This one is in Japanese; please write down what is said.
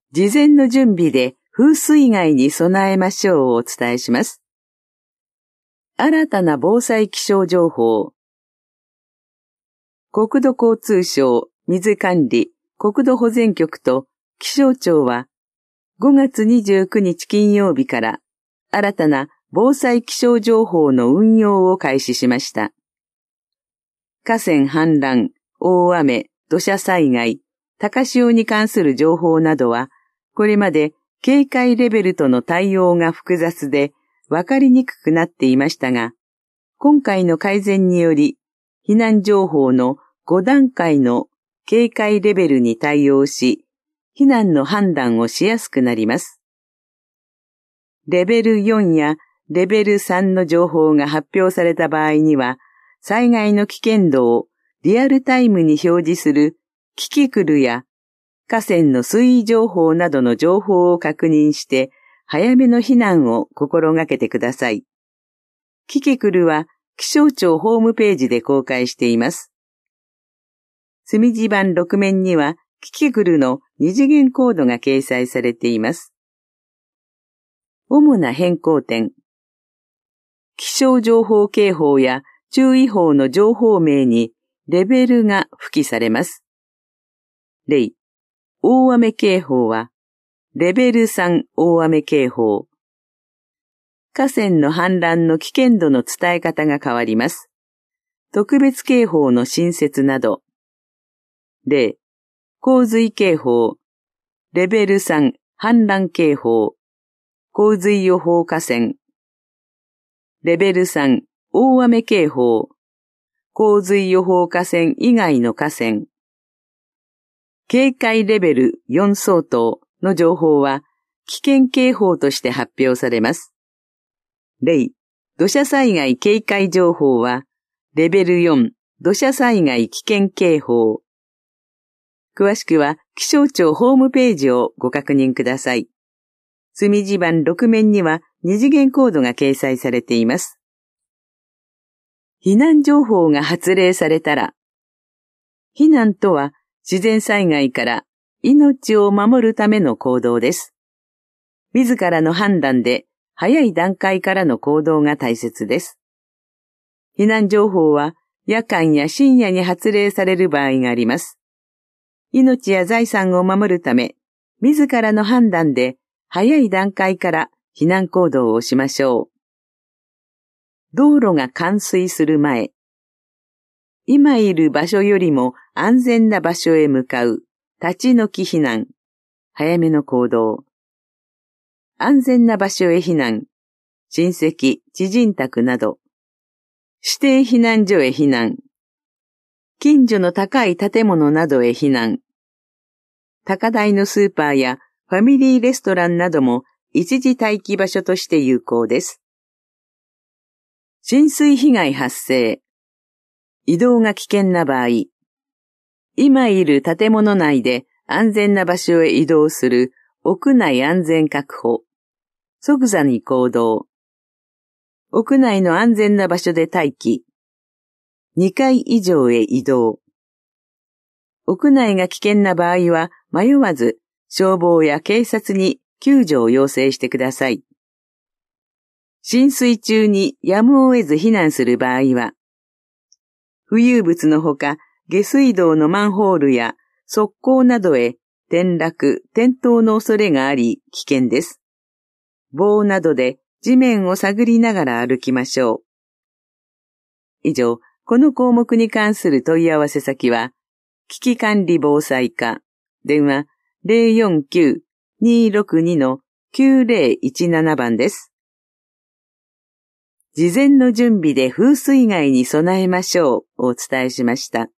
事前の準備で風水害に備えましょうをお伝えします。新たな防災気象情報。国土交通省水管理国土保全局と気象庁は5月29日金曜日から新たな防災気象情報の運用を開始しました。河川氾濫、大雨、土砂災害、高潮に関する情報などは、これまで警戒レベルとの対応が複雑で分かりにくくなっていましたが、今回の改善により、避難情報の5段階の警戒レベルに対応し、避難の判断をしやすくなります。レベル4やレベル3の情報が発表された場合には、災害の危険度をリアルタイムに表示するキキクルや河川の水位情報などの情報を確認して、早めの避難を心がけてください。キキクルは気象庁ホームページで公開しています。墨字版6面にはキキクルの二次元コードが掲載されています。主な変更点。気象情報警報や注意報の情報名にレベルが付記されます。例、大雨警報は、レベル3大雨警報。河川の氾濫の危険度の伝え方が変わります。特別警報の新設など。例、洪水警報、レベル3氾濫警報、洪水予報河川。レベル3大雨警報、洪水予報河川以外の河川。警戒レベル4相当の情報は危険警報として発表されます。例、土砂災害警戒情報はレベル4土砂災害危険警報。詳しくは気象庁ホームページをご確認ください。墨字版6面には二次元コードが掲載されています。避難情報が発令されたら、避難とは自然災害から命を守るための行動です。自らの判断で早い段階からの行動が大切です。避難情報は夜間や深夜に発令される場合があります。命や財産を守るため、自らの判断で早い段階から避難行動をしましょう。道路が冠水する前、今いる場所よりも安全な場所へ向かう、立ち退き避難、早めの行動。安全な場所へ避難、親戚、知人宅など。指定避難所へ避難。近所の高い建物などへ避難。高台のスーパーやファミリーレストランなども一時待機場所として有効です。浸水被害発生。移動が危険な場合、今いる建物内で安全な場所へ移動する屋内安全確保、即座に行動、屋内の安全な場所で待機、2階以上へ移動、屋内が危険な場合は迷わず消防や警察に救助を要請してください。浸水中にやむを得ず避難する場合は、浮遊物のほか、下水道のマンホールや側溝などへ転落、転倒の恐れがあり危険です。棒などで地面を探りながら歩きましょう。以上、この項目に関する問い合わせ先は、危機管理防災課、電話 049-262-9017 番です。事前の準備で風水害に備えましょうをお伝えしました。